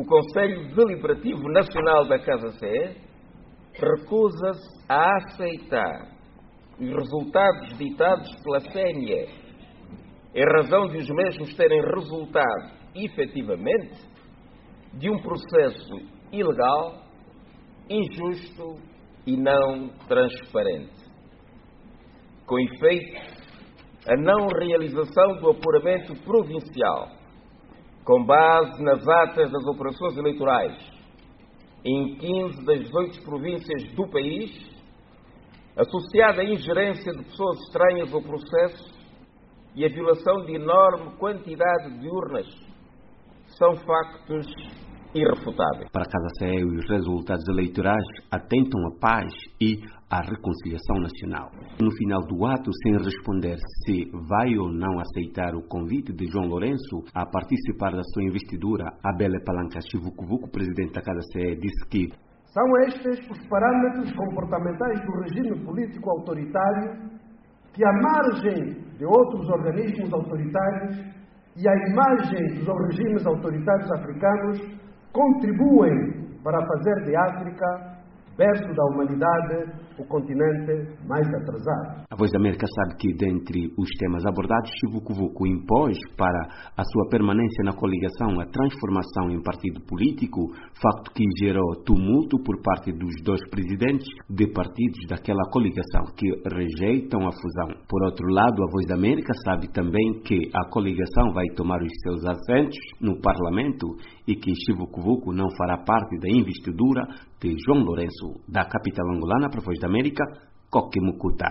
o Conselho Deliberativo Nacional da Casa-Sé recusa-se a aceitar os resultados ditados pela CNE, em razão de os mesmos terem resultado, efetivamente, de um processo ilegal, injusto e não transparente. Com efeito, a não realização do apuramento provincial, com base nas atas das operações eleitorais em 15 das 18 províncias do país, associada à ingerência de pessoas estranhas ao processo e a violação de enorme quantidade de urnas, são factos irrefutáveis. Para a Casa-Sé, os resultados eleitorais atentam à paz e à reconciliação nacional. No final do ato, sem responder se vai ou não aceitar o convite de João Lourenço a participar da sua investidura, Abele Palanca Chivukuvuku, presidente da Casa-Sé, disse que são estes os parâmetros comportamentais do regime político autoritário que, à margem de outros organismos autoritários e à imagem dos regimes autoritários africanos, contribuem para fazer de África, berço da humanidade, o continente mais atrasado. A Voz da América sabe que, dentre os temas abordados, Chivukuvuku impôs para a sua permanência na coligação a transformação em partido político, facto que gerou tumulto por parte dos dois presidentes de partidos daquela coligação que rejeitam a fusão. Por outro lado, a Voz da América sabe também que a coligação vai tomar os seus assentos no Parlamento e que Chivukuvuku não fará parte da investidura de João Lourenço, da capital angolana para a Voz da América, Coque Mucuta.